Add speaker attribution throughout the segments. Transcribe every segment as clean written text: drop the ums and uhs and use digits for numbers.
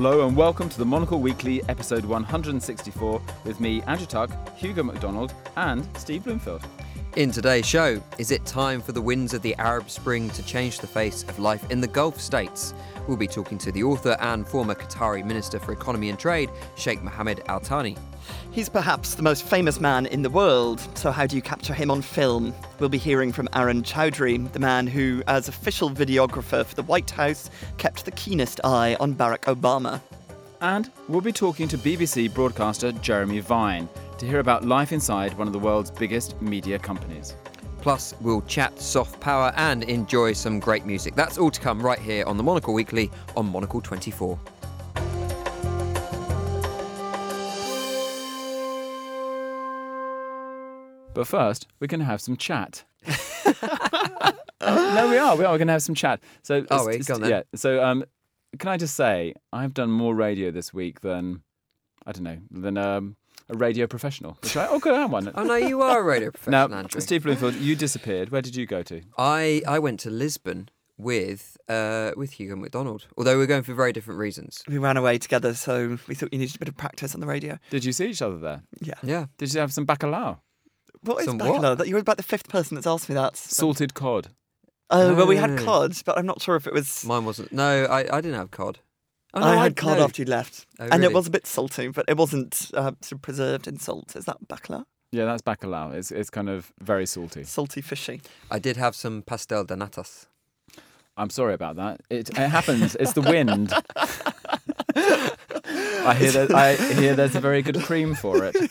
Speaker 1: Hello and welcome to the Monocle Weekly, episode 164, with me, Andrew Tuck, Hugo McDonald and Steve Bloomfield.
Speaker 2: In today's show, is it time for the winds of the Arab Spring to change the face of life in the Gulf states? We'll be talking to the author and former Qatari Minister for Economy and Trade, Sheikh Mohammed Al Thani.
Speaker 3: He's perhaps the most famous man in the world, so how do you capture him on film? We'll be hearing from Aaron Chowdhury, the man who, as official videographer for the White House, kept the keenest eye on Barack Obama.
Speaker 1: And we'll be talking to BBC broadcaster Jeremy Vine to hear about life inside one of the world's biggest media companies.
Speaker 2: Plus, we'll chat soft power and enjoy some great music. That's all to come right here on the Monocle Weekly on Monocle 24.
Speaker 1: But first, we're going to have some chat. No, we are. We're going to have some chat. So,
Speaker 2: go on then.
Speaker 1: Yeah. So, can I just say, I've done more radio this week than a radio professional. Which good, I have one.
Speaker 2: Oh no, you are a radio professional,
Speaker 1: Now,
Speaker 2: Andrew.
Speaker 1: Steve Bloomfield, you disappeared. Where did you go to?
Speaker 2: I went to Lisbon with Hugo McDonald, although we're going for very different reasons.
Speaker 3: We ran away together, so we thought you needed a bit of practice on the radio.
Speaker 1: Did you see each other there?
Speaker 3: Yeah.
Speaker 2: Yeah.
Speaker 1: Did you have some bacalao?
Speaker 3: What is
Speaker 2: Some
Speaker 3: bacalao? That you're about the fifth person that's asked me that.
Speaker 1: Salted cod.
Speaker 3: Oh, well, we had
Speaker 2: Oh.
Speaker 3: cod, but I'm not sure if it was...
Speaker 2: Mine wasn't. No, I didn't have cod. Oh, no,
Speaker 3: I had cod
Speaker 2: no.
Speaker 3: after you left.
Speaker 2: Oh,
Speaker 3: And it
Speaker 2: really?
Speaker 3: was a bit salty, but it wasn't sort of preserved in salt. Is that bacalao?
Speaker 1: Yeah, that's bacalao. It's kind of very salty.
Speaker 3: Salty, fishy.
Speaker 2: I did have some pastel de natas.
Speaker 1: I'm sorry about that. It happens. It's the wind. I hear there's a very good cream for it.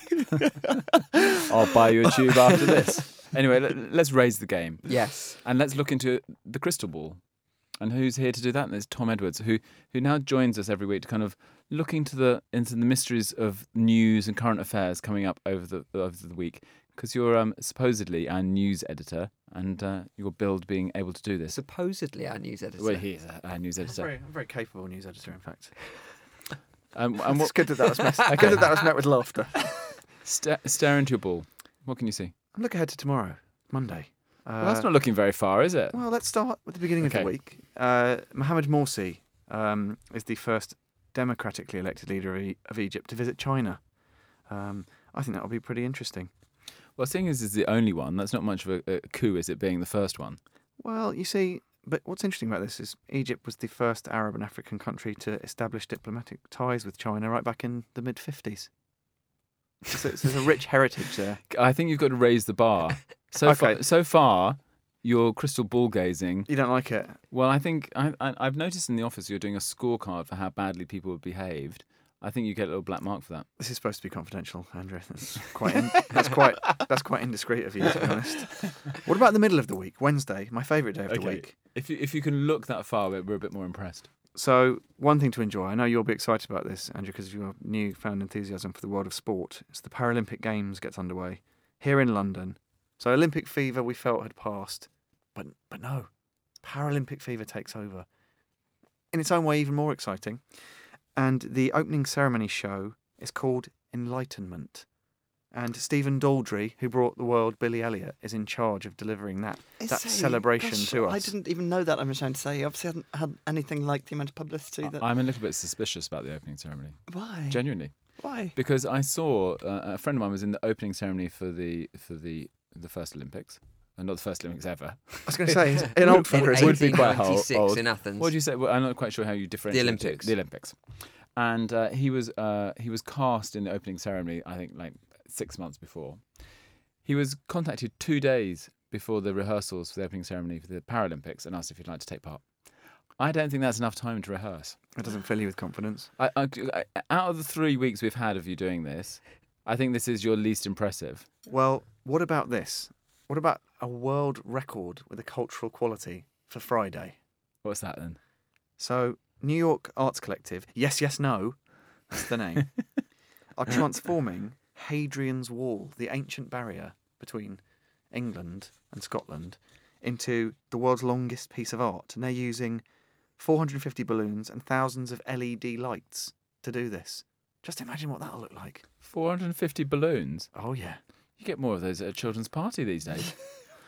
Speaker 1: I'll buy you a tube after this. Anyway, let's raise the game.
Speaker 2: Yes.
Speaker 1: And let's look into the crystal ball. And who's here to do that? There's Tom Edwards, who now joins us every week to kind of look into the mysteries of news and current affairs coming up over the week. Because you're supposedly our news editor, and your build being able to do this.
Speaker 2: Supposedly our news editor.
Speaker 1: Well, he is our news editor.
Speaker 4: I'm very capable news editor, in fact.
Speaker 1: And
Speaker 4: It's
Speaker 1: what,
Speaker 4: good that was met with laughter.
Speaker 1: stare into your ball. What can you see?
Speaker 4: I'm looking ahead to tomorrow, Monday.
Speaker 1: Well, that's not looking very far, is it?
Speaker 4: Well, let's start with the beginning of
Speaker 1: Okay.
Speaker 4: the week. Mohamed Morsi is the first democratically elected leader of Egypt to visit China. I think that will be pretty interesting.
Speaker 1: Well, seeing as it's the only one, that's not much of a coup, is it, being the first one?
Speaker 4: Well, you see, but what's interesting about this is Egypt was the first Arab and African country to establish diplomatic ties with China right back in the mid-50s. So there's a rich heritage there.
Speaker 1: I think you've got to raise the bar.
Speaker 4: Okay.
Speaker 1: So far, your crystal ball gazing.
Speaker 4: You don't like it?
Speaker 1: Well, I think I've noticed in the office you're doing a scorecard for how badly people have behaved. I think you get a little black mark for that.
Speaker 4: This is supposed to be confidential, Andrew. That's quite indiscreet of you, to be honest. What about the middle of the week, Wednesday, my favourite day of the week?
Speaker 1: If you can look that far, we're a bit more impressed.
Speaker 4: So, one thing to enjoy. I know you'll be excited about this, Andrew, because of your newfound enthusiasm for the world of sport. It's the Paralympic Games gets underway here in London. So, Olympic fever we felt had passed, but no, Paralympic fever takes over. In its own way, even more exciting. And the opening ceremony show is called Enlightenment. And Stephen Daldry, who brought the world Billy Elliot, is in charge of delivering that celebration to us.
Speaker 3: I didn't even know that, I'm ashamed to say. He obviously hadn't had anything like the amount of publicity that...
Speaker 1: I'm a little bit suspicious about the opening ceremony.
Speaker 3: Why?
Speaker 1: Genuinely.
Speaker 3: Why?
Speaker 1: Because I saw a friend of mine was in the opening ceremony for the first Olympics. And not the first Olympics ever.
Speaker 4: I was going to say, in old fella,
Speaker 1: It would be quite
Speaker 2: 1896
Speaker 1: old.
Speaker 2: in Athens.
Speaker 1: What do you say? Well, I'm not quite sure how you differentiate
Speaker 2: The Olympics.
Speaker 1: The Olympics. And he was cast in the opening ceremony, I think, like 6 months before. He was contacted 2 days before the rehearsals for the opening ceremony for the Paralympics and asked if he'd like to take part. I don't think that's enough time to rehearse.
Speaker 4: It doesn't fill you with confidence.
Speaker 1: Out of the 3 weeks we've had of you doing this, I think this is your least impressive.
Speaker 4: Well, what about this? What about a world record with a cultural quality for Friday?
Speaker 1: What's that then?
Speaker 4: So, New York Arts Collective, Yes, Yes, No, that's the name, are transforming Hadrian's Wall, the ancient barrier between England and Scotland, into the world's longest piece of art. And they're using 450 balloons and thousands of LED lights to do this. Just imagine what that'll look like.
Speaker 1: 450 balloons?
Speaker 4: Oh, yeah.
Speaker 1: You get more of those at a children's party these days.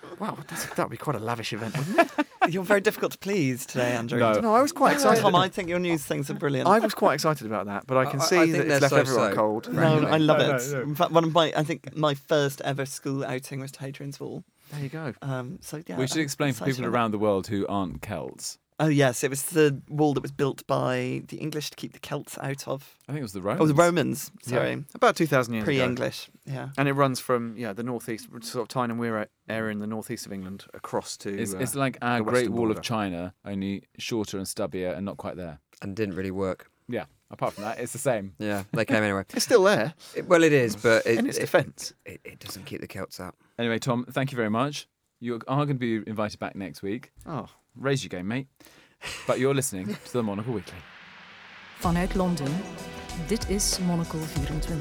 Speaker 4: Wow, that would be quite a lavish event, wouldn't it?
Speaker 3: You're very difficult to please today, Andrew.
Speaker 1: No.
Speaker 4: No, I was quite excited.
Speaker 3: Tom, I think your news things are brilliant.
Speaker 4: I was quite excited about that, but I can
Speaker 2: I
Speaker 4: see
Speaker 2: think
Speaker 4: that
Speaker 2: they're
Speaker 4: it's left everyone
Speaker 2: so-so.
Speaker 4: cold.
Speaker 3: No, I love
Speaker 1: No,
Speaker 3: it.
Speaker 1: no.
Speaker 3: In fact, I think my first ever school outing was to Hadrian's Wall.
Speaker 4: There you go.
Speaker 3: So yeah.
Speaker 1: We should explain for
Speaker 3: excited
Speaker 1: people
Speaker 3: about
Speaker 1: around the world who aren't Celts.
Speaker 3: Oh yes, it was the wall that was built by the English to keep the Celts out of.
Speaker 1: I think it was the Romans.
Speaker 3: Oh, the Romans. Sorry,
Speaker 4: About 2,000 years ago.
Speaker 3: pre-English. Yeah.
Speaker 4: And it runs from the northeast, sort of Tyne and Wear area in the northeast of England, across to.
Speaker 1: It's like our
Speaker 4: the
Speaker 1: Great
Speaker 4: Western
Speaker 1: Wall
Speaker 4: border.
Speaker 1: of China, only shorter and stubbier and not quite there.
Speaker 2: And didn't really work.
Speaker 1: Yeah, apart from that, it's the same.
Speaker 2: Yeah, they came anyway.
Speaker 4: It's still there
Speaker 2: Well, it is, but
Speaker 4: in its defence.
Speaker 2: it doesn't keep the Celts out.
Speaker 1: Anyway, Tom, thank you very much. You are going to be invited back next week.
Speaker 4: Oh,
Speaker 1: Raise your game, mate. But you're listening to the Monocle Weekly.
Speaker 5: Vanuit Londen, dit is Monocle 24.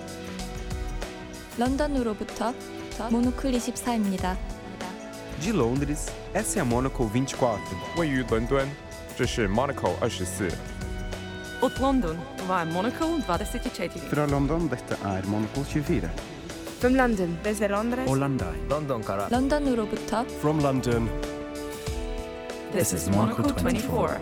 Speaker 6: 런던으로부터 모노클 24입니다.
Speaker 7: De Londres, essa é a Monocle 24.
Speaker 8: 位于伦敦，这是 Monaco 24。
Speaker 5: Od London var Monocle 24.
Speaker 9: Fra London, dette er Monocle 24.
Speaker 10: From London, desde Londres.
Speaker 9: Hollanda.
Speaker 6: 런던으로부터
Speaker 7: From London.
Speaker 5: This is Monocle 24.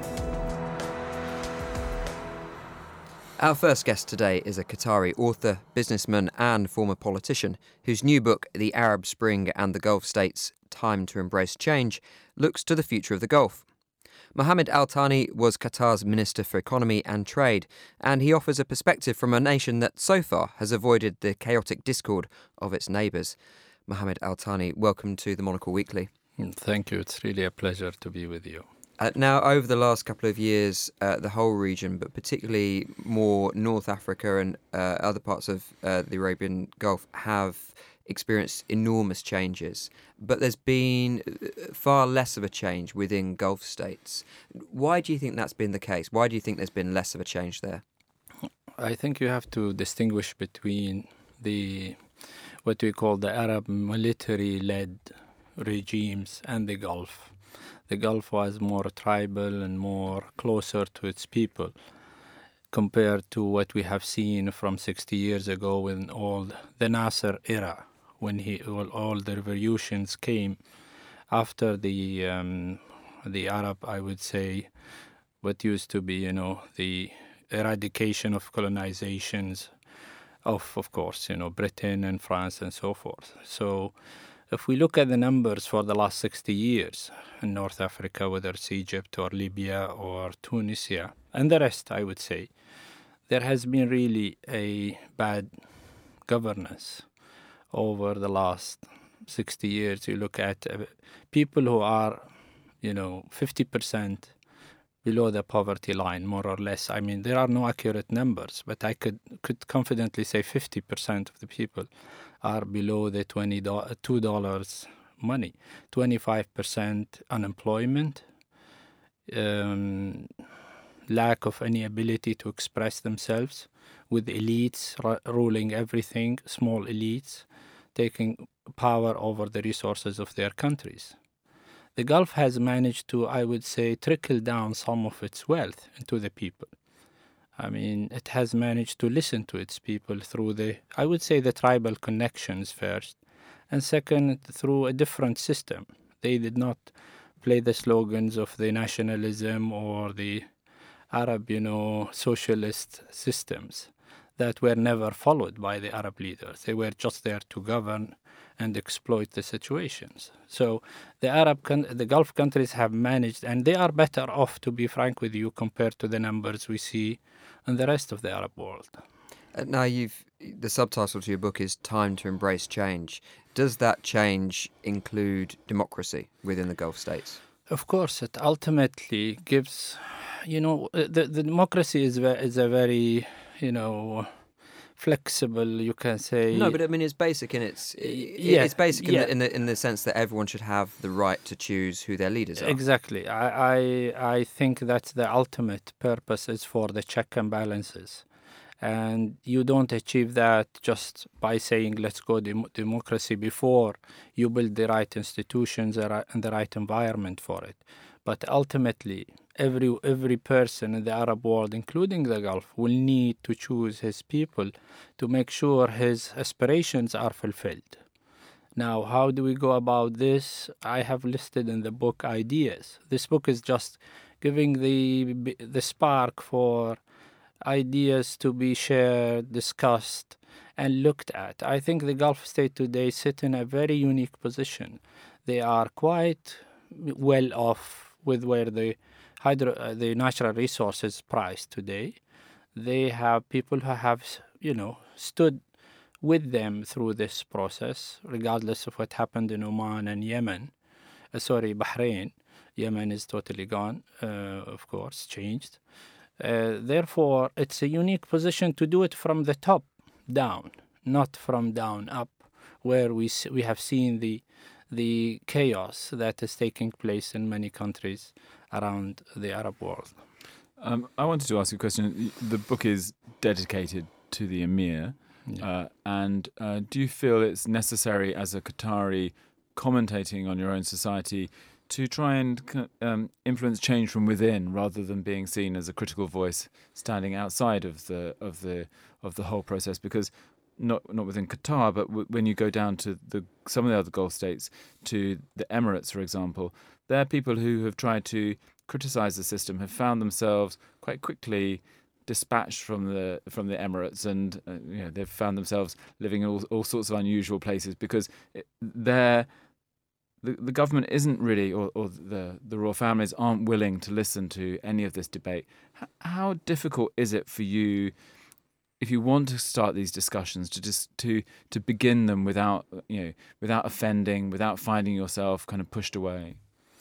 Speaker 2: Our first guest today is a Qatari author, businessman, and former politician whose new book, The Arab Spring and the Gulf States: Time to Embrace Change, looks to the future of the Gulf. Mohammed Al Thani was Qatar's Minister for Economy and Trade, and he offers a perspective from a nation that so far has avoided the chaotic discord of its neighbours. Mohammed Al Thani, welcome to the Monocle Weekly.
Speaker 11: Thank you. It's really a pleasure to be with you.
Speaker 2: Now, over the last couple of years, the whole region, but particularly more North Africa and other parts of the Arabian Gulf, have experienced enormous changes. But there's been far less of a change within Gulf states. Why do you think that's been the case? Why do you think there's been less of a change there?
Speaker 11: I think you have to distinguish between what we call the Arab military-led regimes and the Gulf. The Gulf was more tribal and more closer to its people compared to what we have seen from 60 years ago when all the Nasser era, when all the revolutions came after the Arab, I would say, what used to be, the eradication of colonizations of course, Britain and France and so forth. So if we look at the numbers for the last 60 years in North Africa, whether it's Egypt or Libya or Tunisia, and the rest, I would say, there has been really a bad governance over the last 60 years. You look at people who are, 50% below the poverty line, more or less. I mean, there are no accurate numbers, but I could confidently say 50% of the people are below the $2 money. 25% unemployment, lack of any ability to express themselves, with elites ruling everything, small elites taking power over the resources of their countries. The Gulf has managed to, I would say, trickle down some of its wealth into the people. I mean, it has managed to listen to its people through the tribal connections first, and second, through a different system. They did not play the slogans of the nationalism or the Arab, socialist systems that were never followed by the Arab leaders. They were just there to govern and exploit the situations. So the Gulf countries have managed, and they are better off, to be frank with you, compared to the numbers we see in the rest of the Arab world.
Speaker 2: Now, the subtitle to your book is Time to Embrace Change. Does that change include democracy within the Gulf states?
Speaker 11: Of course, it ultimately gives, the democracy is a very, flexible, you can say.
Speaker 2: No, but I mean, it's basic in it's basic in the sense that everyone should have the right to choose who their leaders are.
Speaker 11: Exactly. I think that's the ultimate purpose, is for the check and balances. And you don't achieve that just by saying, let's go democracy, before you build the right institutions and the right environment for it. But ultimately, every person in the Arab world, including the Gulf, will need to choose his people to make sure his aspirations are fulfilled. Now, how do we go about this? I have listed in the book ideas. This book is just giving the spark for ideas to be shared, discussed, and looked at. I think the Gulf states today sit in a very unique position. They are quite well off with where the natural resources priced today. They have people who have, stood with them through this process, regardless of what happened in Oman and Yemen. Bahrain. Yemen is totally gone, of course, changed. Therefore, it's a unique position to do it from the top down, not from down up, where we have seen the chaos that is taking place in many countries around the Arab world.
Speaker 1: I wanted to ask you a question. The book is dedicated to the Emir. Yeah. Do you feel it's necessary as a Qatari commentating on your own society to try and influence change from within rather than being seen as a critical voice standing outside of the whole process? Because not within Qatar, but when you go down to some of the other Gulf states, to the Emirates, for example, there are people who have tried to criticize the system, have found themselves quite quickly dispatched from the Emirates, and they've found themselves living in all sorts of unusual places because the government isn't really, or the royal families aren't willing to listen to any of this debate. How difficult is it for you, if you want to start these discussions, to begin them without offending, without finding yourself kind of pushed away?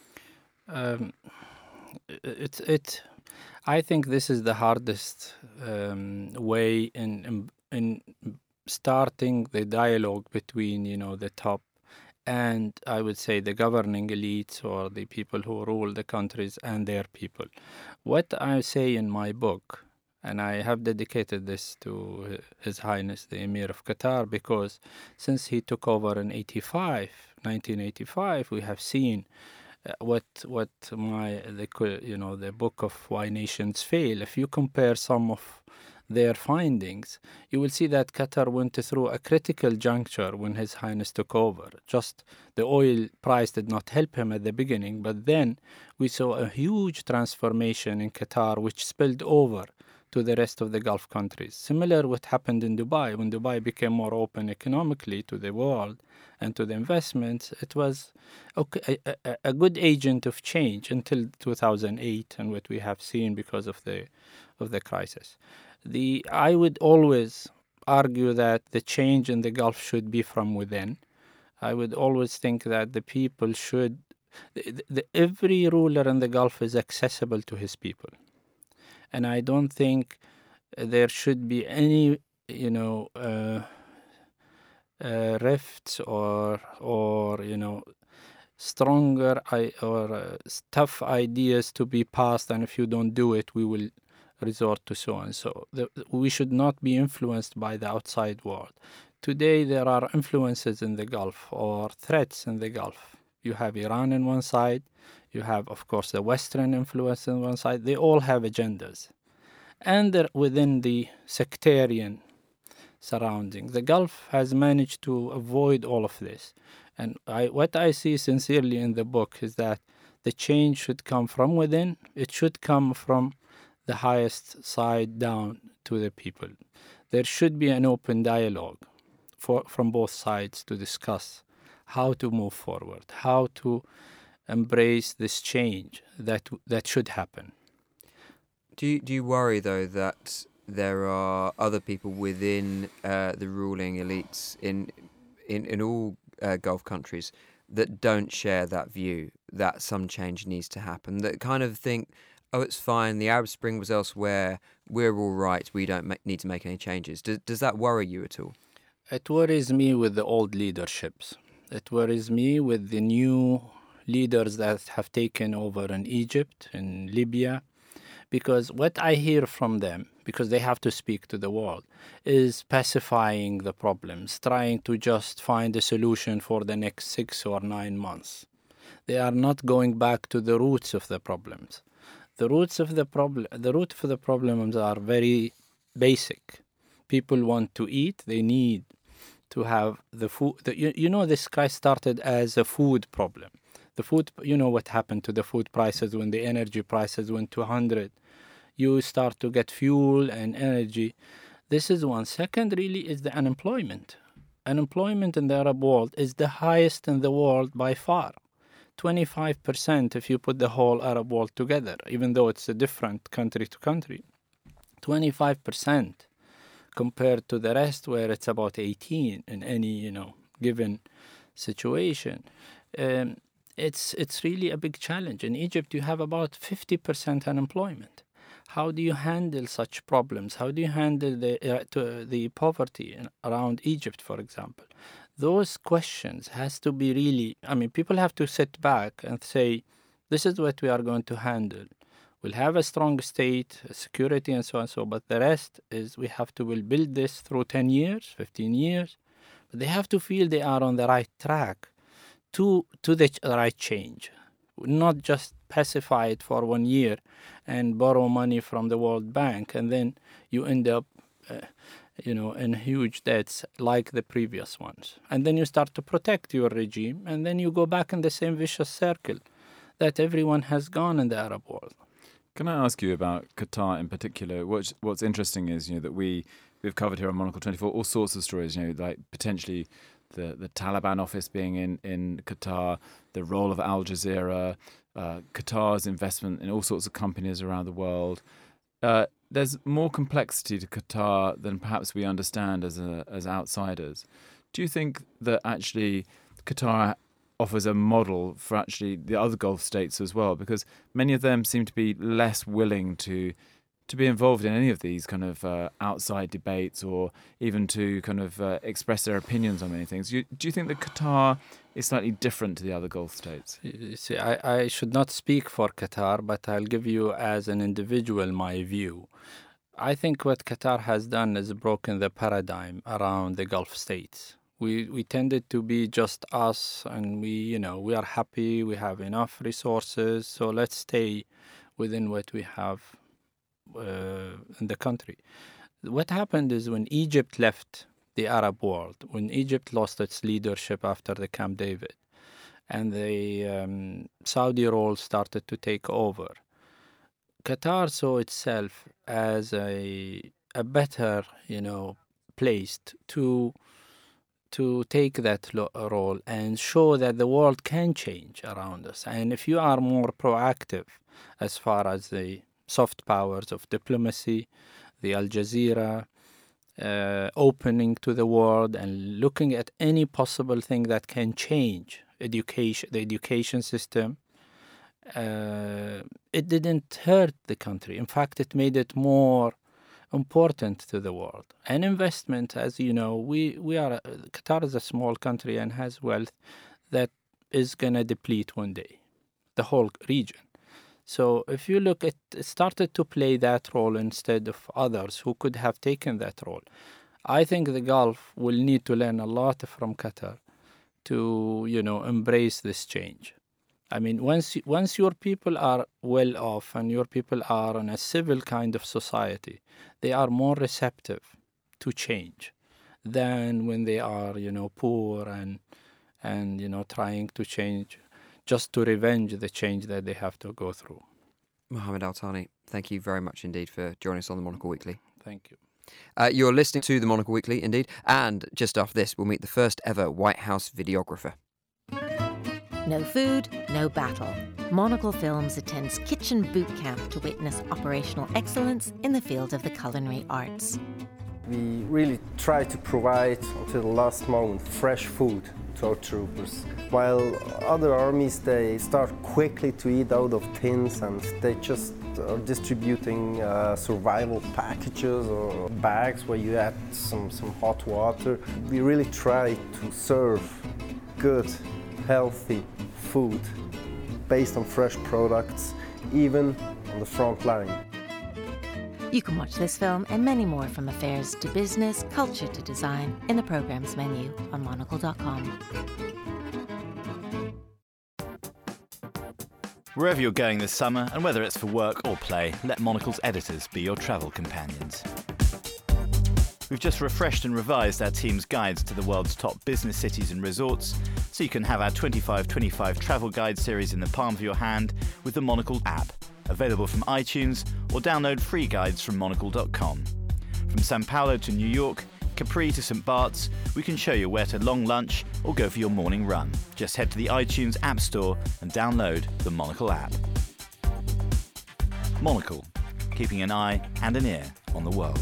Speaker 11: I think this is the hardest way in starting the dialogue between the top and, I would say, the governing elites or the people who rule the countries and their people. What I say in my book, and I have dedicated this to His Highness the Emir of Qatar, because since he took over in 1985, we have seen the book of Why Nations Fail. If you compare some of their findings, you will see that Qatar went through a critical juncture when His Highness took over. Just the oil price did not help him at the beginning, but then we saw a huge transformation in Qatar, which spilled over to the rest of the Gulf countries. Similar what happened in Dubai. When Dubai became more open economically to the world and to the investments, it was a good agent of change until 2008 and what we have seen because of the crisis. I would always argue that the change in the Gulf should be from within. I would always think that the people should... every ruler in the Gulf is accessible to his people. And I don't think there should be any, rifts or stronger or tough ideas to be passed. And if you don't do it, we will resort to so and so. We should not be influenced by the outside world. Today, there are influences in the Gulf or threats in the Gulf. You have Iran on one side. You have, of course, the Western influence on one side. They all have agendas. And within the sectarian surrounding, the Gulf has managed to avoid all of this. And what I see sincerely in the book is that the change should come from within. It should come from the highest side down to the people. There should be an open dialogue from both sides to discuss how to move forward, how to embrace this change that should happen.
Speaker 2: Do you worry, though, that there are other people within the ruling elites in all Gulf countries that don't share that view, that some change needs to happen, that kind of think, oh, it's fine, the Arab Spring was elsewhere, we're all right, we don't need to make any changes? Does that worry you at all?
Speaker 11: It worries me with the old leaderships. It worries me with the new leaders that have taken over in Egypt, in Libya, because what I hear from them, because they have to speak to the world, is pacifying the problems, trying to just find a solution for the next 6 or 9 months. They are not going back to the roots of the problems. The root of the problems are very basic. People want to eat, they need to have the food. This guy started as a food problem. The food, what happened to the food prices when the energy prices went to 100. You start to get fuel and energy. This is one. Second, really, is the unemployment. Unemployment in the Arab world is the highest in the world by far. 25% if you put the whole Arab world together, even though it's a different country to country. 25% compared to the rest where it's about 18 in any, given situation. It's really a big challenge. In Egypt, you have about 50% unemployment. How do you handle such problems? How do you handle the poverty around Egypt, for example? Those questions has to be really, people have to sit back and say, this is what we are going to handle. We'll have a strong state, security, and so on, but the rest is we'll build this through 10 years, 15 years. But they have to feel they are on the right track to the right change, not just pacify it for 1 year and borrow money from the World Bank, and then you end up, in huge debts like the previous ones. And then you start to protect your regime, and then you go back in the same vicious circle that everyone has gone in the Arab world.
Speaker 1: Can I ask you about Qatar in particular? What's interesting is, that we've covered here on Monocle 24 all sorts of stories, like potentially the Taliban office being in Qatar, the role of Al Jazeera, Qatar's investment in all sorts of companies around the world. There's more complexity to Qatar than perhaps we understand as outsiders. Do you think that actually Qatar offers a model for actually the other Gulf states as well? Because many of them seem to be less willing to be involved in any of these kind of outside debates, or even to kind of express their opinions on many things. Do you think that Qatar is slightly different to the other Gulf states?
Speaker 11: You see, I should not speak for Qatar, but I'll give you as an individual my view. I think what Qatar has done is broken the paradigm around the Gulf states. We tended to be just us, and we are happy, we have enough resources, so let's stay within what we have in the country. What happened is when Egypt left the Arab world, when Egypt lost its leadership after the Camp David, and the Saudi role started to take over, Qatar saw itself as a better, placed to take that role and show that the world can change around us. And if you are more proactive as far as the soft powers of diplomacy, the Al Jazeera, opening to the world and looking at any possible thing that can change the education system, it didn't hurt the country. In fact, it made it more important to the world. And investment, as you know, Qatar is a small country and has wealth that is going to deplete one day, the whole region. So if you look at it, started to play that role instead of others who could have taken that role. I think the Gulf will need to learn a lot from Qatar to, embrace this change. I mean, once your people are well off and your people are in a civil kind of society, they are more receptive to change than when they are, poor and trying to change just to revenge the change that they have to go through.
Speaker 2: Mohammed Al-Thani, thank you very much indeed for joining us on the Monocle Weekly.
Speaker 11: Thank you.
Speaker 2: You're listening to the Monocle Weekly, indeed, and just after this, we'll meet the first ever White House videographer.
Speaker 12: No food, no battle. Monocle Films attends Kitchen Boot Camp to witness operational excellence in the field of the culinary arts.
Speaker 13: We really try to provide, until the last moment, fresh food to our troopers. While other armies, they start quickly to eat out of tins and they just are distributing survival packages or bags where you add some hot water. We really try to serve good, healthy food based on fresh products, even on the front line.
Speaker 12: You can watch this film and many more, from affairs to business, culture to design, in the programme's menu on monocle.com.
Speaker 14: Wherever you're going this summer, and whether it's for work or play, let Monocle's editors be your travel companions. We've just refreshed and revised our team's guides to the world's top business cities and resorts, so you can have our 25/25 travel guide series in the palm of your hand with the Monocle app, available from iTunes, or download free guides from monocle.com. From Sao Paulo to New York, Capri to St. Bart's, we can show you where to long lunch or go for your morning run. Just head to the iTunes App Store and download the Monocle app. Monocle, keeping an eye and an ear on the world.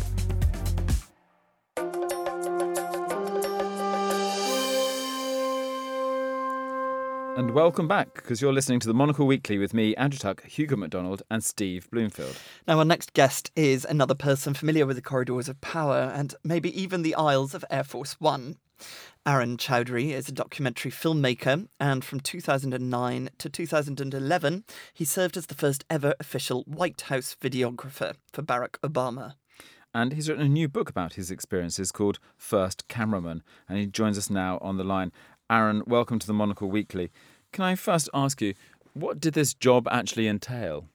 Speaker 1: And welcome back, because you're listening to the Monocle Weekly with me, Andrew Tuck, Hugo MacDonald and Steve Bloomfield.
Speaker 3: Now, our next guest is another person familiar with the corridors of power and maybe even the aisles of Air Force One. Arun Chaudhary is a documentary filmmaker, and from 2009 to 2011, he served as the first ever official White House videographer for Barack Obama.
Speaker 1: And he's written a new book about his experiences called First Cameraman, and he joins us now on the line. Arun, welcome to the Monocle Weekly. Can I first ask you, what did this job actually entail?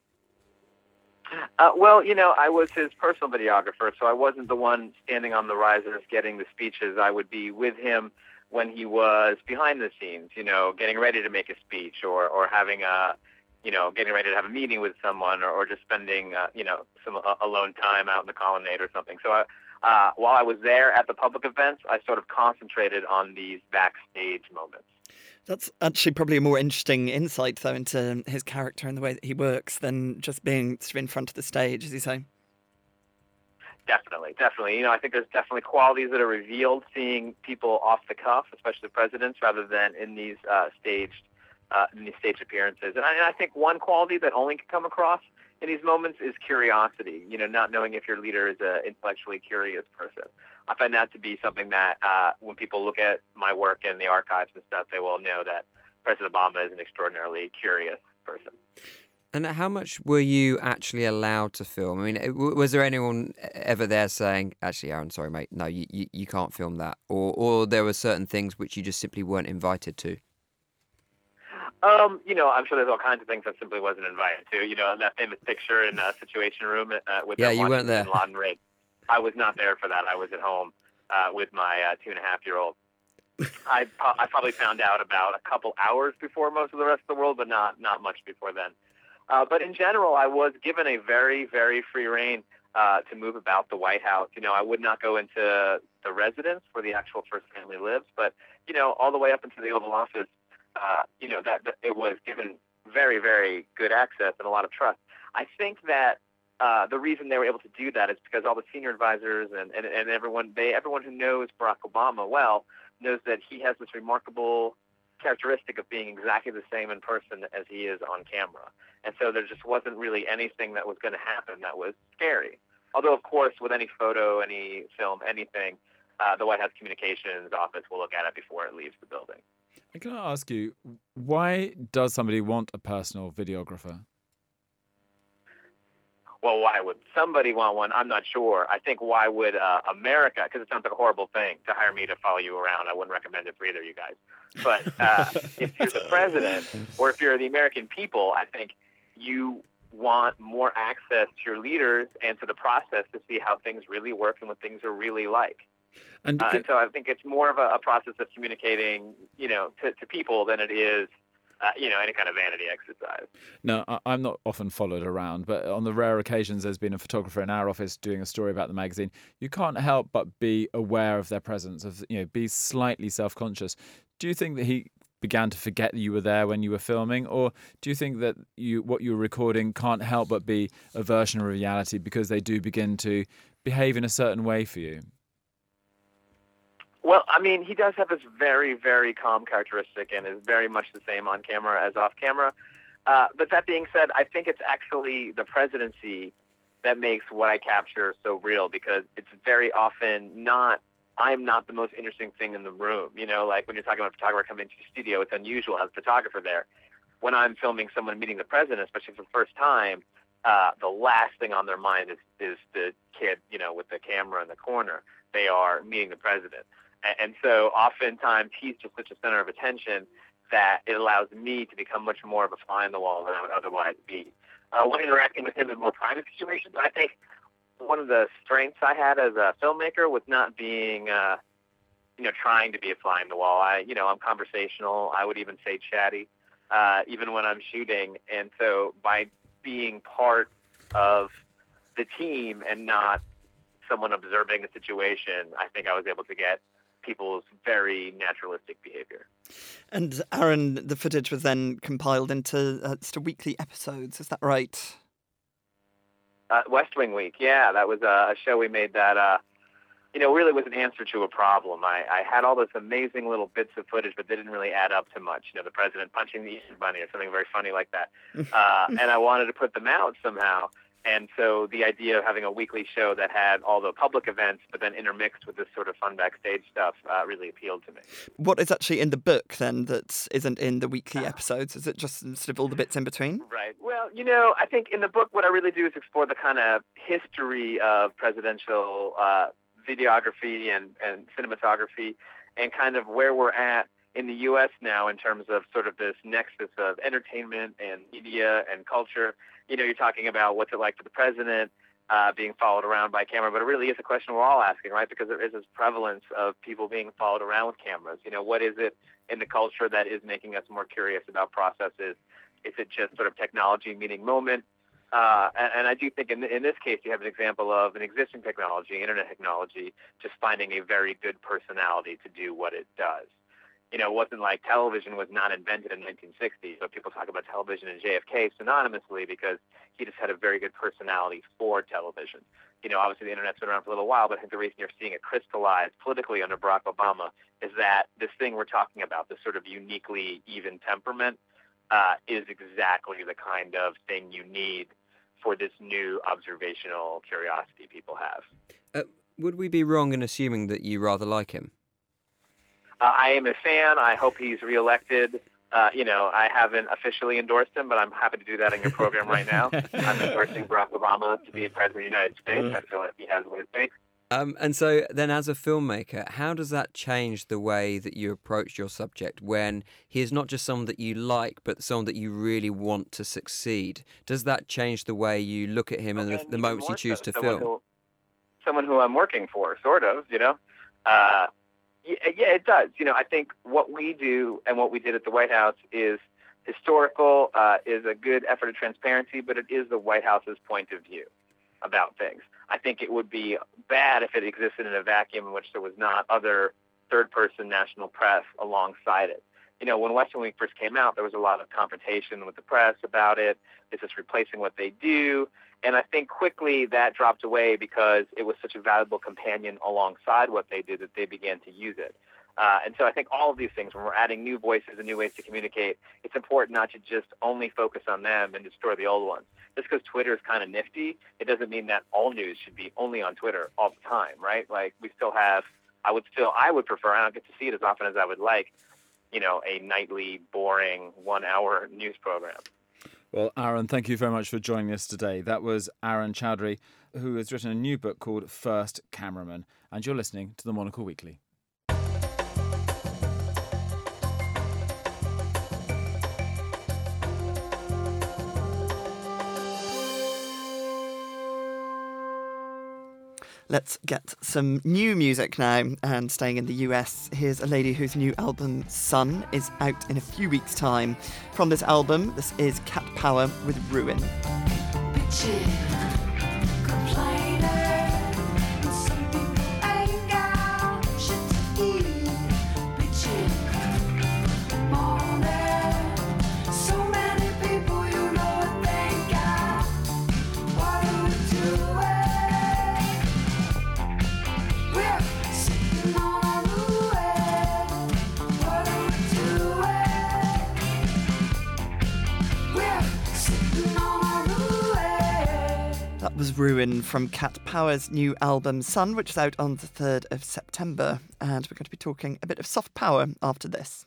Speaker 15: Well, I was his personal videographer, so I wasn't the one standing on the risers getting the speeches. I would be with him when he was behind the scenes, getting ready to make a speech or having getting ready to have a meeting with someone or just spending, some alone time out in the colonnade or something. So while I was there at the public events, I sort of concentrated on these backstage moments.
Speaker 3: That's actually probably a more interesting insight, though, into his character and the way that he works than just being sort of in front of the stage, as you say.
Speaker 15: Definitely. I think there's definitely qualities that are revealed seeing people off the cuff, especially presidents, rather than in these staged appearances. And I think one quality that only can come across in these moments is curiosity, not knowing if your leader is an intellectually curious person. I find that to be something that when people look at my work in the archives and stuff, they will know that President Obama is an extraordinarily curious person.
Speaker 2: And how much were you actually allowed to film? I mean, was there anyone ever there saying, actually, Arun, sorry, mate, no, you can't film that? Or there were certain things which you just simply weren't invited to?
Speaker 15: I'm sure there's all kinds of things I simply wasn't invited to. That famous picture in a Situation Room with
Speaker 2: you weren't there.
Speaker 15: Bin Laden raid. I was not there for that. I was at home with my 2.5-year-old. I probably found out about a couple hours before most of the rest of the world, but not much before then. But in general, I was given a very, very free rein to move about the White House. I would not go into the residence where the actual first family lives, but all the way up into the Oval Office. That it was given very, very good access and a lot of trust. I think that the reason they were able to do that is because all the senior advisors and everyone who knows Barack Obama well knows that he has this remarkable characteristic of being exactly the same in person as he is on camera. And so there just wasn't really anything that was going to happen that was scary. Although, of course, with any photo, any film, anything, the White House Communications Office will look at it before it leaves the building.
Speaker 1: Can I ask you, why does somebody want a personal videographer?
Speaker 15: Well, why would somebody want one? I'm not sure. I think why would America, because it sounds like a horrible thing to hire me to follow you around. I wouldn't recommend it for either of you guys. But if you're the president or if you're the American people, I think you want more access to your leaders and to the process to see how things really work and what things are really like. And so I think it's more of a process of communicating, to people than it is, any kind of vanity exercise.
Speaker 1: No, I'm not often followed around, but on the rare occasions there's been a photographer in our office doing a story about the magazine, you can't help but be aware of their presence, be slightly self-conscious. Do you think that he began to forget that you were there when you were filming, or do you think that what you were recording can't help but be a version of reality because they do begin to behave in a certain way for you?
Speaker 15: Well, I mean, he does have this very, very calm characteristic and is very much the same on camera as off camera. But that being said, I think it's actually the presidency that makes what I capture so real, because it's very often I'm not the most interesting thing in the room. Like when you're talking about a photographer coming into the studio, it's unusual to have a photographer there. When I'm filming someone meeting the president, especially for the first time, the last thing on their mind is the kid, with the camera in the corner. They are meeting the president. And so oftentimes he's just such a center of attention that it allows me to become much more of a fly on the wall than I would otherwise be. When interacting with him in more private situations, I think one of the strengths I had as a filmmaker was not being, trying to be a fly in the wall. I'm conversational. I would even say chatty, even when I'm shooting. And so by being part of the team and not someone observing the situation, I think I was able to get people's very naturalistic behavior.
Speaker 3: And Aaron, the footage was then compiled into just weekly episodes, is that right?
Speaker 15: West Wing Week, yeah, that was a show we made that, really was an answer to a problem. I had all those amazing little bits of footage, but they didn't really add up to much. The president punching the Easter Bunny or something very funny like that. And I wanted to put them out somehow. And so the idea of having a weekly show that had all the public events, but then intermixed with this sort of fun backstage stuff really appealed to me.
Speaker 3: What is actually in the book, then, that isn't in the weekly episodes? Is it just sort of all the bits in between?
Speaker 15: Right. Well, I think in the book what I really do is explore the kind of history of presidential videography and cinematography and kind of where we're at in the U.S. now in terms of sort of this nexus of entertainment and media and culture. You're talking about what's it like for the president being followed around by camera, but it really is a question we're all asking, right? Because there is this prevalence of people being followed around with cameras. What is it in the culture that is making us more curious about processes? Is it just sort of technology meeting moment? And I do think in this case you have an example of an existing technology, internet technology, just finding a very good personality to do what it does. It wasn't like television was not invented in 1960, so people talk about television and JFK synonymously because he just had a very good personality for television. Obviously the internet's been around for a little while, but I think the reason you're seeing it crystallize politically under Barack Obama is that this thing we're talking about, this sort of uniquely even temperament, is exactly the kind of thing you need for this new observational curiosity people have.
Speaker 2: Would we be wrong in assuming that you rather like him?
Speaker 15: I am a fan. I hope he's reelected. I haven't officially endorsed him, but I'm happy to do that in your program right now. I'm endorsing Barack Obama to be president of the United States. I feel like he has what it takes.
Speaker 2: And so then as a filmmaker, how does that change the way that you approach your subject when he is not just someone that you like, but someone that you really want to succeed? Does that change the way you look at him and the moments you choose to film?
Speaker 15: Someone who I'm working for, sort of, Yeah, it does. I think what we do and what we did at the White House is historical, is a good effort of transparency, but it is the White House's point of view about things. I think it would be bad if it existed in a vacuum in which there was not other third-person national press alongside it. When West Wing Week first came out, there was a lot of confrontation with the press about it. Is this replacing what they do? And I think quickly that dropped away because it was such a valuable companion alongside what they did that they began to use it. And so I think all of these things, when we're adding new voices and new ways to communicate, it's important not to just only focus on them and destroy the old ones. Just because Twitter is kind of nifty, it doesn't mean that all news should be only on Twitter all the time, right? Like we still have, I would prefer, I don't get to see it as often as I would like, a nightly, boring 1-hour news program.
Speaker 1: Well, Aaron, thank you very much for joining us today. That was Aaron Chowdhury, who has written a new book called First Cameraman, and you're listening to the Monocle Weekly.
Speaker 3: Let's get some new music now, and staying in the US, here's a lady whose new album, Sun, is out in a few weeks' time. From this album, this is Cat Power with Ruin. Was Ruin from Cat Power's new album Sun, which is out on the 3rd of September, and we're going to be talking a bit of soft power after this.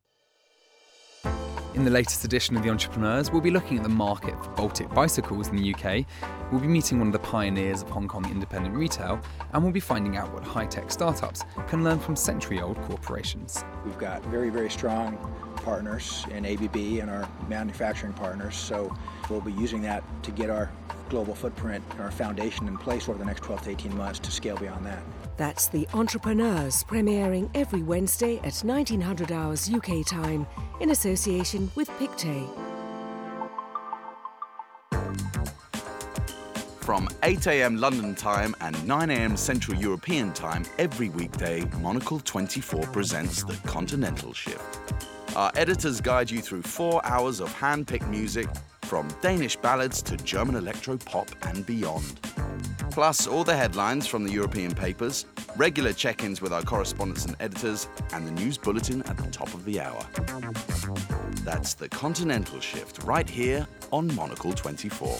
Speaker 16: In the latest edition of The Entrepreneurs, we'll be looking at the market for Baltic bicycles in the UK, we'll be meeting one of the pioneers of Hong Kong independent retail, and we'll be finding out what high-tech startups can learn from century-old corporations.
Speaker 17: We've got very, very strong partners in ABB and our manufacturing partners, so we'll be using that to get our global footprint or foundation in place over the next 12 to 18 months to scale beyond that.
Speaker 18: That's The Entrepreneurs, premiering every Wednesday at 1900 hours UK time in association with Pictet.
Speaker 19: From 8 a.m. London time and 9 a.m. Central European time every weekday, Monocle 24 presents The Continental Shift. Our editors guide you through 4 hours of hand-picked music, from Danish ballads to German electro-pop and beyond. Plus all the headlines from the European papers, regular check-ins with our correspondents and editors, and the news bulletin at the top of the hour. That's The Continental Shift, right here on Monocle 24.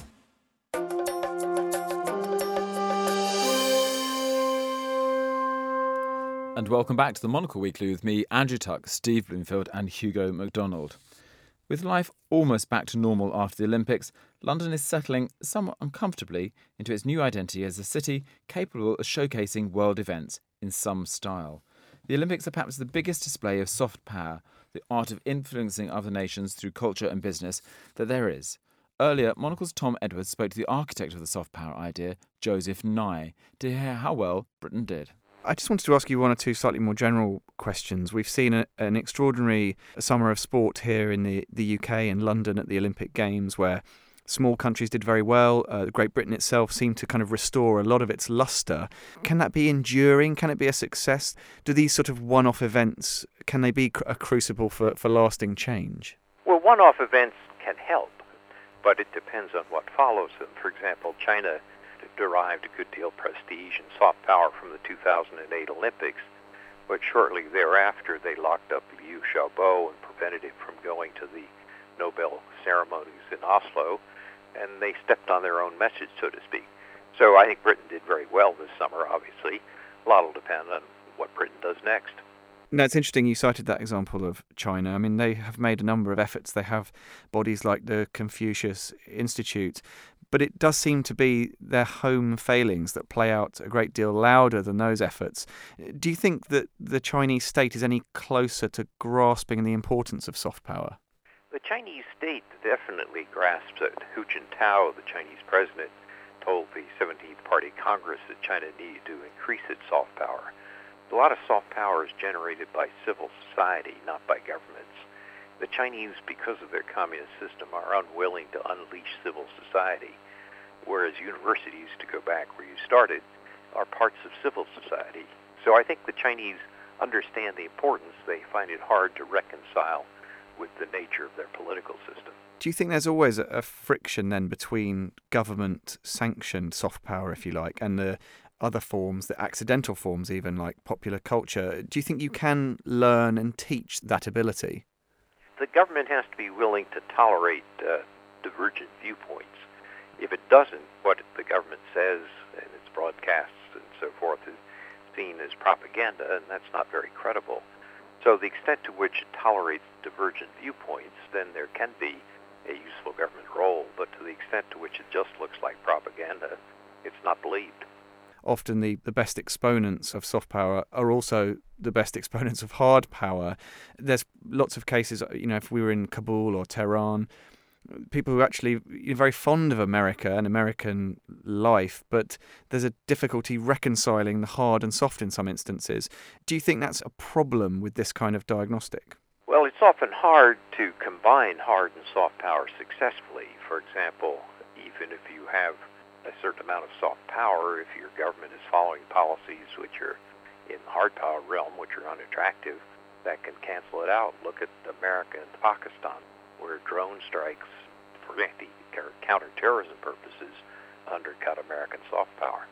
Speaker 1: And welcome back to the Monocle Weekly with me, Andrew Tuck, Steve Bloomfield and Hugo MacDonald. With life almost back to normal after the Olympics, London is settling somewhat uncomfortably into its new identity as a city capable of showcasing world events in some style. The Olympics are perhaps the biggest display of soft power, the art of influencing other nations through culture and business, that there is. Earlier, Monocle's Tom Edwards spoke to the architect of the soft power idea, Joseph Nye, to hear how well Britain did.
Speaker 4: I just wanted to ask you one or two slightly more general questions. We've seen an extraordinary summer of sport here in the UK and London at the Olympic Games, where small countries did very well. Great Britain itself seemed to kind of restore a lot of its lustre. Can that be enduring? Can it be a success? Do these sort of one-off events, can they be a crucible for lasting change?
Speaker 20: Well, one-off events can help, but it depends on what follows them. For example, China derived a good deal of prestige and soft power from the 2008 Olympics, but shortly thereafter they locked up Liu Xiaobo and prevented him from going to the Nobel ceremonies in Oslo, and they stepped on their own message, so to speak. So I think Britain did very well this summer, obviously. A lot will depend on what Britain does next.
Speaker 4: No, it's interesting you cited that example of China. I mean, they have made a number of efforts. They have bodies like the Confucius Institute, but it does seem to be their home failings that play out a great deal louder than those efforts. Do you think that the Chinese state is any closer to grasping the importance of soft power?
Speaker 20: The Chinese state definitely grasps it. Hu Jintao, the Chinese president, told the 17th Party Congress that China needed to increase its soft power. A lot of soft power is generated by civil society, not by governments. The Chinese, because of their communist system, are unwilling to unleash civil society, whereas universities, to go back where you started, are parts of civil society. So I think the Chinese understand the importance. They find it hard to reconcile with the nature of their political system.
Speaker 4: Do you think there's always a friction then between government-sanctioned soft power, if you like, and the other forms, the accidental forms even, like popular culture? Do you think you can learn and teach that ability?
Speaker 20: The government has to be willing to tolerate divergent viewpoints. If it doesn't, what the government says in its broadcasts and so forth is seen as propaganda, and that's not very credible. So the extent to which it tolerates divergent viewpoints, then there can be a useful government role, but to the extent to which it just looks like propaganda, it's not believed.
Speaker 4: Often the best exponents of soft power are also the best exponents of hard power. There's lots of cases, if we were in Kabul or Tehran, people who actually are very fond of America and American life, but there's a difficulty reconciling the hard and soft in some instances. Do you think that's a problem with this kind of diagnostic?
Speaker 20: Well, it's often hard to combine hard and soft power successfully. For example, even if you have a certain amount of soft power, if your government is following policies which are in the hard power realm, which are unattractive, that can cancel it out. Look at America and Pakistan, where drone strikes for counterterrorism purposes undercut American soft power.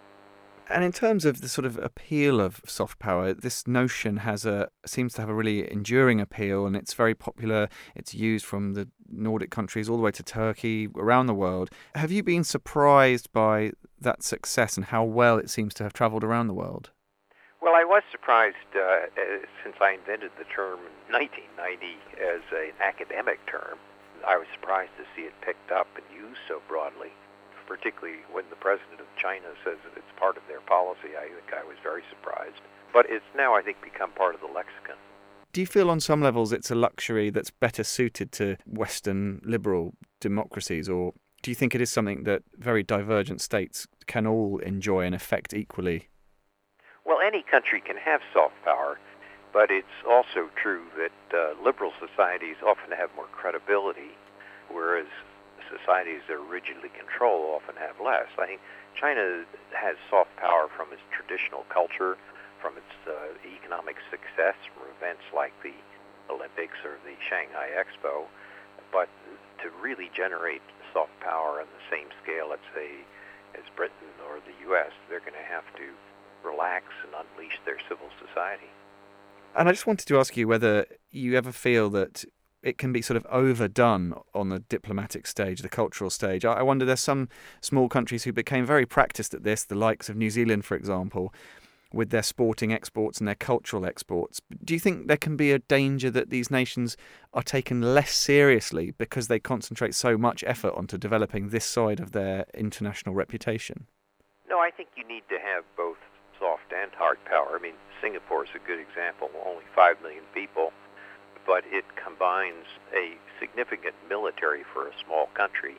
Speaker 4: And in terms of the sort of appeal of soft power, this notion seems to have a really enduring appeal, and it's very popular. It's used from the Nordic countries all the way to Turkey, around the world. Have you been surprised by that success and how well it seems to have travelled around the world?
Speaker 20: Well, I was surprised since I invented the term in 1990 as an academic term. I was surprised to see it picked up and used so broadly, particularly when the president of China says that it's part of their policy. I think I was very surprised. But it's now, I think, become part of the lexicon.
Speaker 4: Do you feel on some levels it's a luxury that's better suited to Western liberal democracies, or do you think it is something that very divergent states can all enjoy and affect equally?
Speaker 20: Well, any country can have soft power, but it's also true that liberal societies often have more credibility, whereas societies that are rigidly controlled often have less. I think China has soft power from its traditional culture, from its economic success, from events like the Olympics or the Shanghai Expo, but to really generate soft power on the same scale, let's say, as Britain or the U.S., they're going to have to relax and unleash their civil society.
Speaker 4: And I just wanted to ask you whether you ever feel that it can be sort of overdone on the diplomatic stage, the cultural stage. I wonder, there's some small countries who became very practiced at this, the likes of New Zealand, for example, with their sporting exports and their cultural exports. Do you think there can be a danger that these nations are taken less seriously because they concentrate so much effort onto developing this side of their international reputation?
Speaker 20: No, I think you need to have both soft and hard power. I mean, Singapore is a good example, only 5 million people, but it combines a significant military for a small country,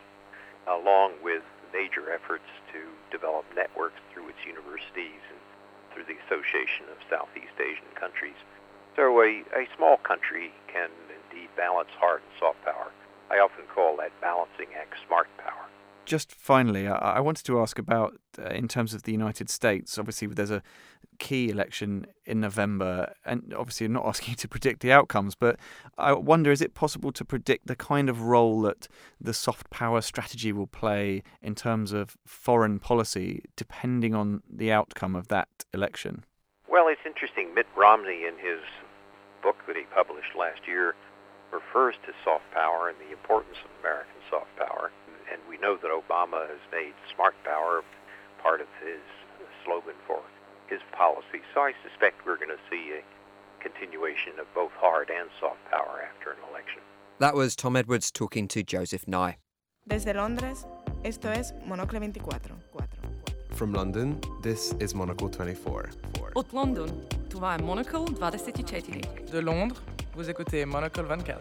Speaker 20: along with major efforts to develop networks through its universities and through the Association of Southeast Asian Countries. So a small country can indeed balance hard and soft power. I often call that balancing act smart power.
Speaker 4: Just finally, I wanted to ask about, in terms of the United States, obviously there's a key election in November, and obviously I'm not asking you to predict the outcomes, but I wonder, is it possible to predict the kind of role that the soft power strategy will play in terms of foreign policy, depending on the outcome of that election?
Speaker 20: Well, it's interesting. Mitt Romney, in his book that he published last year, refers to soft power and the importance of American soft power. And we know that Obama has made smart power part of his slogan for his policy. So I suspect we're going to see a continuation of both hard and soft power after an election.
Speaker 2: That was Tom Edwards talking to Joseph Nye.
Speaker 10: Desde Londres, esto es Monocle 24.
Speaker 7: From London, this is Monocle 24.
Speaker 5: От London, това е Monocle 24.
Speaker 21: De Londres, vous écoutez Monocle 24.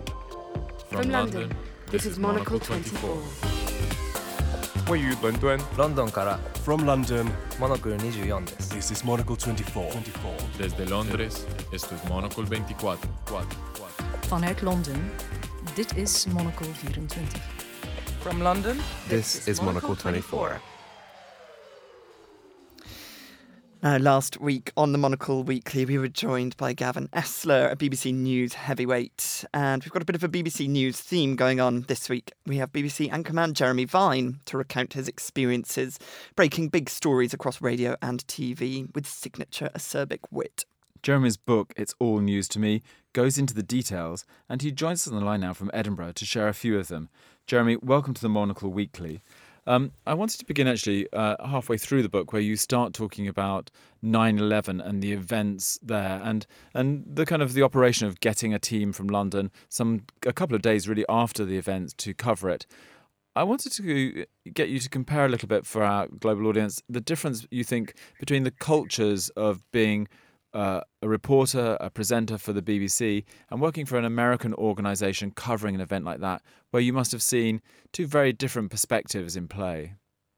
Speaker 10: From London, this is Monocle 24.
Speaker 8: 位於倫敦
Speaker 22: London から From London, Monocle 24です。
Speaker 23: This is Monocle 24.
Speaker 24: Desde Londres, esto es Monocle 24.
Speaker 5: Vanuit Londen, dit is Monocle 24.
Speaker 21: From London,
Speaker 7: this is Monocle 24.
Speaker 3: Now, last week on the Monocle Weekly, we were joined by Gavin Esler, a BBC News heavyweight. And we've got a bit of a BBC News theme going on this week. We have BBC anchorman Jeremy Vine to recount his experiences breaking big stories across radio and TV with signature acerbic wit.
Speaker 1: Jeremy's book, It's All News to Me, goes into the details, and he joins us on the line now from Edinburgh to share a few of them. Jeremy, welcome to the Monocle Weekly. I wanted to begin actually halfway through the book, where you start talking about 9/11 and the events there, and the kind of the operation of getting a team from London a couple of days really after the events to cover it. I wanted to get you to compare a little bit for our global audience the difference you think between the cultures of being a reporter, a presenter for the BBC, and working for an American organisation covering an event like that, where you must have seen two very different perspectives in play.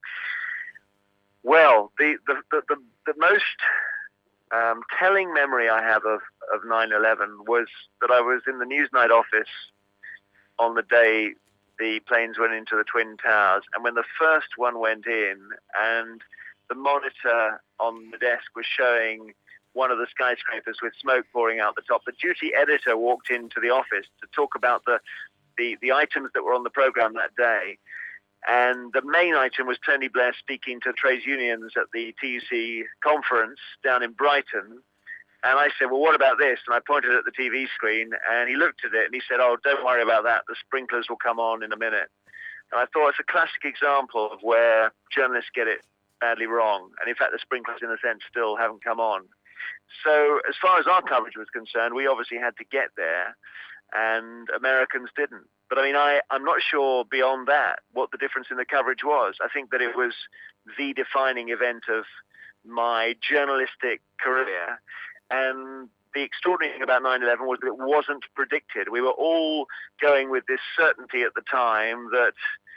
Speaker 15: Well, the most telling memory I have of 9/11 was that I was in the Newsnight office on the day the planes went into the Twin Towers, and when the first one went in, and the monitor on the desk was showing one of the skyscrapers with smoke pouring out the top, the duty editor walked into the office to talk about the items that were on the programme that day. And the main item was Tony Blair speaking to trade unions at the TUC conference down in Brighton. And I said, well, what about this? And I pointed at the TV screen, and he looked at it and he said, oh, don't worry about that. The sprinklers will come on in a minute. And I thought it's a classic example of where journalists get it badly wrong. And in fact, the sprinklers, in a sense, still haven't come on. So as far as our coverage was concerned, we obviously had to get there, and Americans didn't. But I mean, I'm not sure beyond that what the difference in the coverage was. I think that it was the defining event of my journalistic career. And the extraordinary thing about 9/11 was that it wasn't predicted. We were all going with this certainty at the time that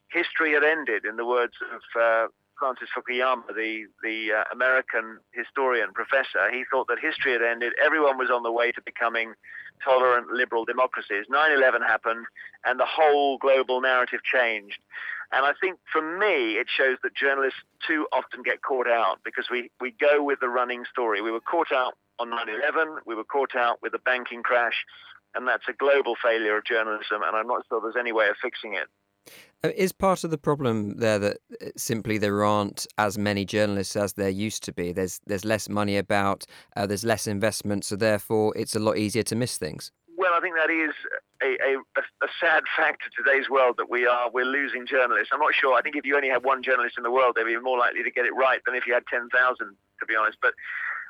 Speaker 6: history had ended, in the words of Francis Fukuyama, the American historian professor. He thought that history had ended. Everyone was on the way to becoming tolerant, liberal democracies. 9/11 happened, and the whole global narrative changed. And I think, for me, it shows that journalists too often get caught out, because we go with the running story. We were caught out on 9/11. We were caught out with the banking crash. And that's a global failure of journalism, and I'm not sure there's any way of fixing it.
Speaker 2: Is part of the problem there that simply there aren't as many journalists as there used to be? There's less money about, there's less investment, so therefore it's a lot easier to miss things.
Speaker 6: Well, I think that is a sad fact of today's world, that we're losing journalists. I'm not sure. I think if you only had one journalist in the world, they'd be more likely to get it right than if you had 10,000, to be honest. But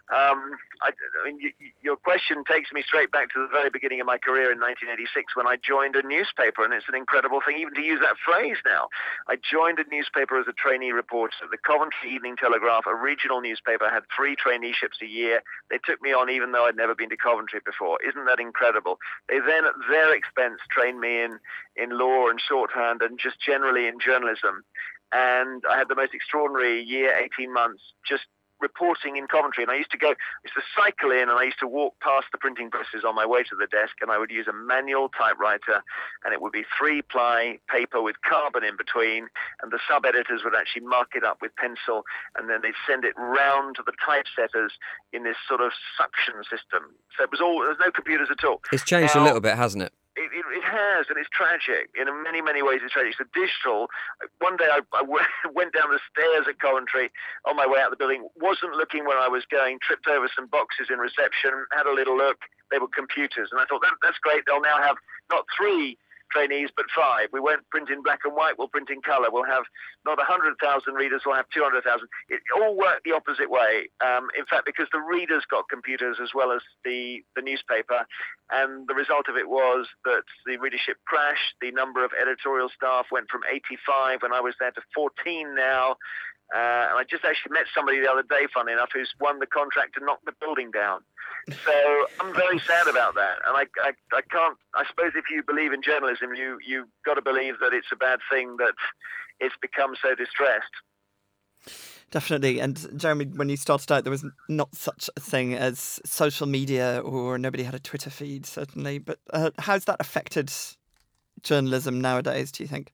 Speaker 6: I mean, your question takes me straight back to the very beginning of my career in 1986, when I joined a newspaper, and it's an incredible thing even to use that phrase now. I joined a newspaper as a trainee reporter. The Coventry Evening Telegraph, a regional newspaper, had 3 traineeships a year. They took me on even though I'd never been to Coventry before. Isn't that incredible? They then, at their expense, trained me in law and shorthand and just generally in journalism. And I had the most extraordinary year, 18 months, just reporting in Coventry. And I used to cycle in, and I used to walk past the printing presses on my way to the desk, and I would use a manual typewriter, and it would be 3-ply paper with carbon in between, and the sub-editors would actually mark it up with pencil, and then they'd send it round to the typesetters in this sort of suction system. So there's no computers at all.
Speaker 2: It's changed a little bit, hasn't it?
Speaker 6: It has, and it's tragic. In many, many ways, it's tragic. So digital, one day I went down the stairs at Coventry on my way out the building, wasn't looking where I was going, tripped over some boxes in reception, had a little look. They were computers. And I thought, that's great. They'll now have not 3 trainees, but 5. We won't print in black and white, we'll print in colour. We'll have not 100,000 readers, we'll have 200,000. It all worked the opposite way. In fact, because the readers got computers as well as the newspaper, and the result of it was that the readership crashed. The number of editorial staff went from 85 when I was there to 14 now. And I just actually met somebody the other day, funny enough, who's won the contract to knock the building down. So I'm very sad about that. And I can't, I suppose if you believe in journalism, you've got to believe that it's a bad thing that it's become so distressed.
Speaker 3: Definitely. And Jeremy, when you started out, there was not such a thing as social media, or nobody had a Twitter feed, certainly. But how's that affected journalism nowadays, do you think?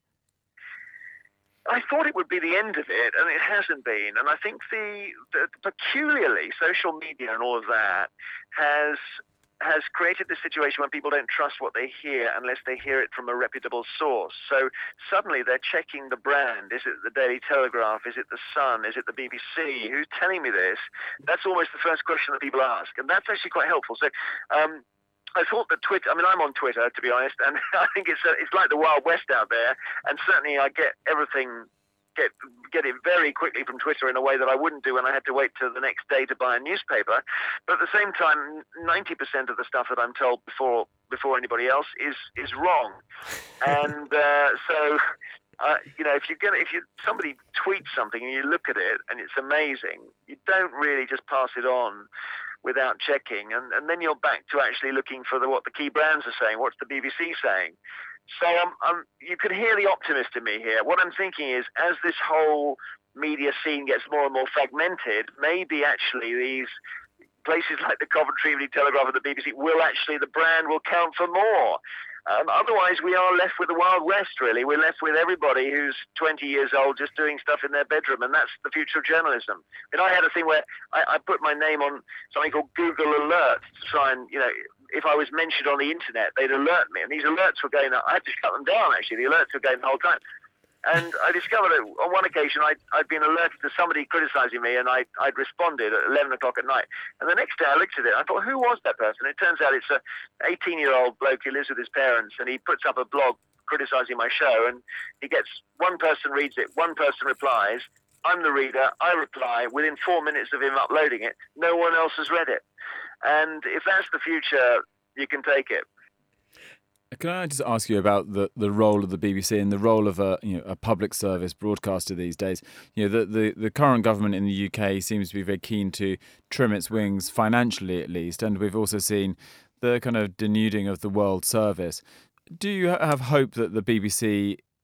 Speaker 6: I thought it would be the end of it, and it hasn't been. And I think the peculiarly social media and all of that has created this situation when people don't trust what they hear unless they hear it from a reputable source. So suddenly they're checking the brand. Is it the Daily Telegraph? Is it the Sun? Is it the BBC? Who's telling me this? That's almost the first question that people ask, and that's actually quite helpful. So I thought that Twitter, I mean, I'm on Twitter, to be honest, and I think it's like the Wild West out there, and certainly I get it very quickly from Twitter in a way that I wouldn't do when I had to wait till the next day to buy a newspaper. But at the same time, 90% of the stuff that I'm told before anybody else is wrong. And so if somebody tweets something and you look at it and it's amazing, you don't really just pass it on without checking, and then you're back to actually looking for what the key brands are saying. What's the BBC saying? So you can hear the optimist in me here. What I'm thinking is, as this whole media scene gets more and more fragmented, maybe actually these places like the Coventry Evening Telegraph and the BBC the brand will count for more. Otherwise, we are left with the Wild West, really. We're left with everybody who's 20 years old just doing stuff in their bedroom, and that's the future of journalism. And I had a thing where I put my name on something called Google Alerts to try and, if I was mentioned on the internet, they'd alert me. And these alerts were going, I had to shut them down, actually. The alerts were going the whole time. And I discovered that on one occasion I'd been alerted to somebody criticising me, and I'd responded at 11 o'clock at night. And the next day I looked at it, and I thought, who was that person? It turns out it's an 18-year-old bloke who lives with his parents, and he puts up a blog criticising my show, and he gets one person reads it, one person replies. I'm the reader, I reply. Within 4 minutes of him uploading it, no one else has read it. And if that's the future, you can take it.
Speaker 1: Can I just ask you about the role of the BBC and the role of a public service broadcaster these days? The current government in the UK seems to be very keen to trim its wings financially, at least, and we've also seen the kind of denuding of the World Service. Do you have hope that the BBC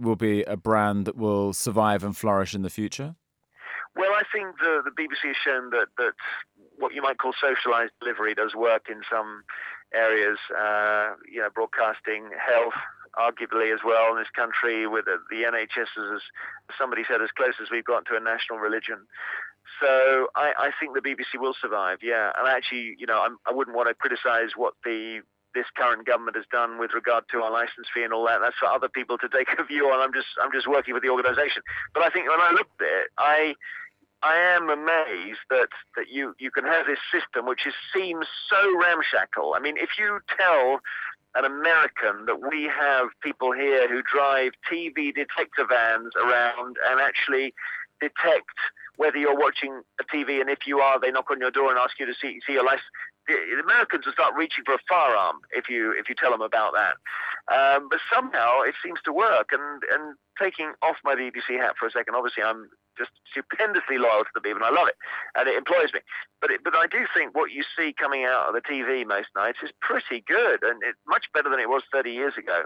Speaker 1: will be a brand that will survive and flourish in the future?
Speaker 6: Well, I think the BBC has shown that what you might call socialised delivery does work in some areas. Broadcasting, health, arguably as well in this country, with the NHS as somebody said, as close as we've got to a national religion. So I think the BBC will survive, yeah. And actually, I wouldn't want to criticise what this current government has done with regard to our licence fee and all that. That's for other people to take a view on. I'm just working with the organisation. But I think when I looked at it, I am amazed that you can have this system which seems so ramshackle. I mean, if you tell an American that we have people here who drive TV detector vans around and actually detect whether you're watching a TV, and if you are, they knock on your door and ask you to see your license. The Americans will start reaching for a firearm if you tell them about that. But somehow it seems to work. And taking off my BBC hat for a second, obviously I'm just stupendously loyal to the BBC, and I love it, and it employs me. But I do think what you see coming out of the TV most nights is pretty good, and it's much better than it was 30 years ago.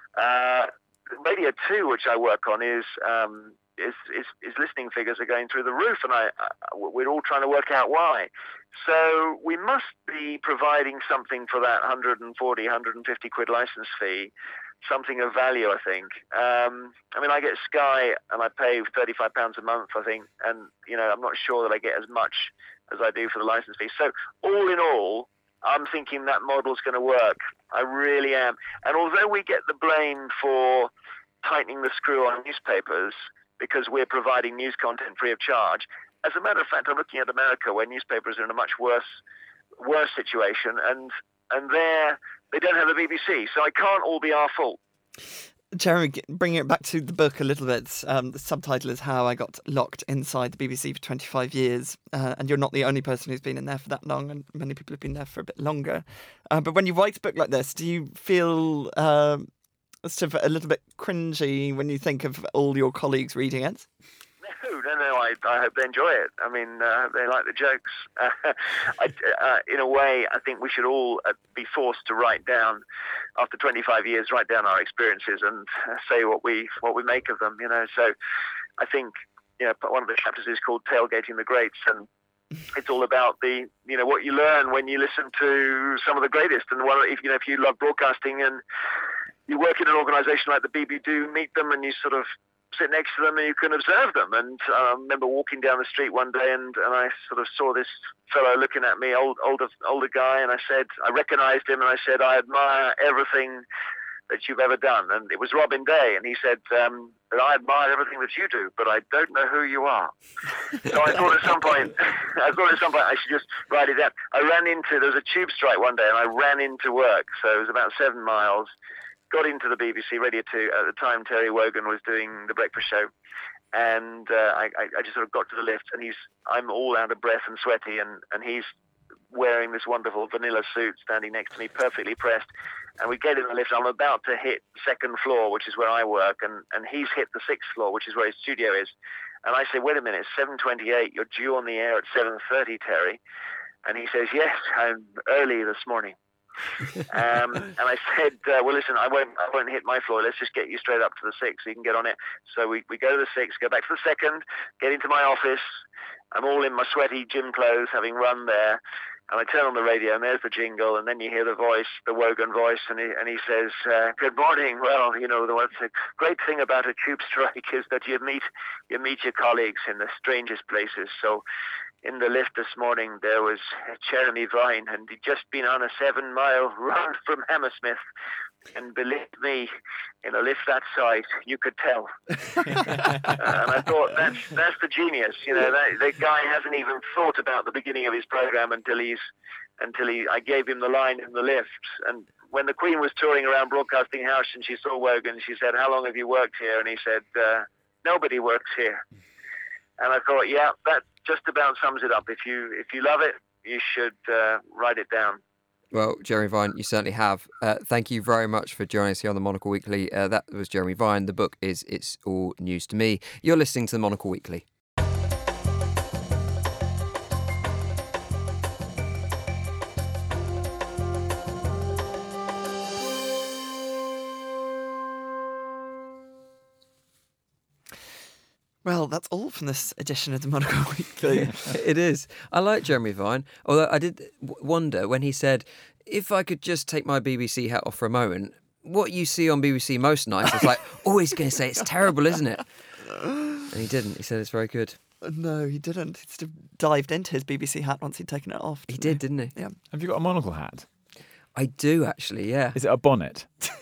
Speaker 6: Radio 2, which I work on, is listening figures are going through the roof, and we're all trying to work out why. So we must be providing something for that 140, 150 quid license fee, something of value, I think. I get Sky and I pay £35 a month, I think, and I'm not sure that I get as much as I do for the license fee. So all in all, I'm thinking that model's going to work. I really am. And although we get the blame for tightening the screw on newspapers because we're providing news content free of charge, as a matter of fact, I'm looking at America, where newspapers are in a much worse situation, and there they don't have a BBC, so it can't all be our fault.
Speaker 3: Jeremy, bringing it back to the book a little bit, the subtitle is How I Got Locked Inside the BBC for 25 years, and you're not the only person who's been in there for that long, and many people have been there for a bit longer. But when you write a book like this, do you feel sort of a little bit cringy when you think of all your colleagues reading it?
Speaker 6: No, I hope they enjoy it. I mean, they like the jokes. In a way, I think we should all be forced to write down, after 25 years, write down our experiences and say what we make of them, So I think, one of the chapters is called Tailgating the Greats, and it's all about what you learn when you listen to some of the greatest. And if you love broadcasting and you work in an organisation like the BBC, do meet them and you sort of sit next to them and you can observe them. And I remember walking down the street one day and I sort of saw this fellow looking at me, older guy, and I recognised him and I said, I admire everything that you've ever done. And it was Robin Day, and he said, I admire everything that you do, but I don't know who you are. So I thought at some point I should just write it down. There was a tube strike one day and I ran into work, so it was about 7 miles. Got into the BBC Radio 2. At the time, Terry Wogan was doing the breakfast show, and I just sort of got to the lift, and I'm all out of breath and sweaty, and he's wearing this wonderful vanilla suit, standing next to me, perfectly pressed. And we get in the lift. I'm about to hit the second floor, which is where I work, and he's hit the 6th floor, which is where his studio is. And I say, wait a minute, it's 7:28. You're due on the air at 7:30, Terry. And he says, yes, I'm early this morning. And I said, well, listen, I won't hit my floor. Let's just get you straight up to the 6th so you can get on it. So we go to the 6th, go back to the 2nd, get into my office. I'm all in my sweaty gym clothes, having run there. And I turn on the radio, and there's the jingle, and then you hear the voice, the Wogan voice, and he says, good morning. Well, the great thing about a tube strike is that you meet your colleagues in the strangest places. So in the lift this morning, there was Jeremy Vine, and he'd just been on a 7-mile run from Hammersmith. And believe me, in a lift that size, you could tell. And I thought, that's the genius. The guy hasn't even thought about the beginning of his program until I gave him the line in the lift. And when the Queen was touring around Broadcasting House and she saw Wogan, she said, how long have you worked here? And he said, nobody works here. And I thought, yeah, that just about sums it up. If you love it, you should write it down.
Speaker 2: Well, Jeremy Vine, you certainly have. Thank you very much for joining us here on the Monocle Weekly. That was Jeremy Vine. The book is It's All News to Me. You're listening to the Monocle Weekly.
Speaker 3: Well, that's all from this edition of the Monocle Weekly.
Speaker 2: It is. I like Jeremy Vine, although I did wonder when he said, if I could just take my BBC hat off for a moment, what you see on BBC most nights, I was like, oh, he's going to say it's terrible, isn't it? And he didn't. He said it's very good.
Speaker 3: No, he didn't. He sort of dived into his BBC hat once he'd taken it off.
Speaker 2: He did, didn't he?
Speaker 3: Yeah.
Speaker 1: Have you got a monocle hat?
Speaker 2: I do, actually, yeah.
Speaker 1: Is it a bonnet?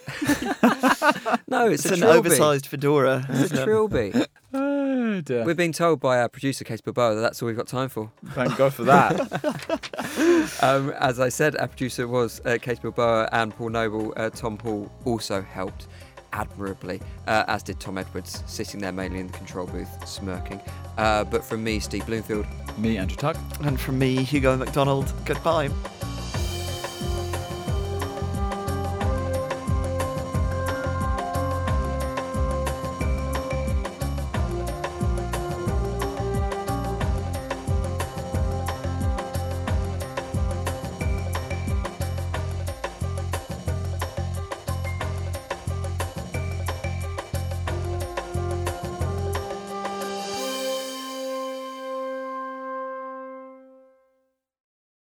Speaker 2: No, it's
Speaker 3: an
Speaker 2: trilby.
Speaker 3: oversized fedora.
Speaker 2: It's a trilby.
Speaker 1: Oh, dear.
Speaker 2: We're being told by our producer, Case Bilbao, that that's all we've got time for.
Speaker 1: Thank God for that.
Speaker 2: As I said, our producer was Case Bilbao and Paul Noble. Tom Hall also helped admirably, as did Tom Edwards, sitting there mainly in the control booth, smirking. But from me, Steve Bloomfield.
Speaker 1: Me, Andrew Tuck.
Speaker 3: And from me, Hugo MacDonald. Goodbye.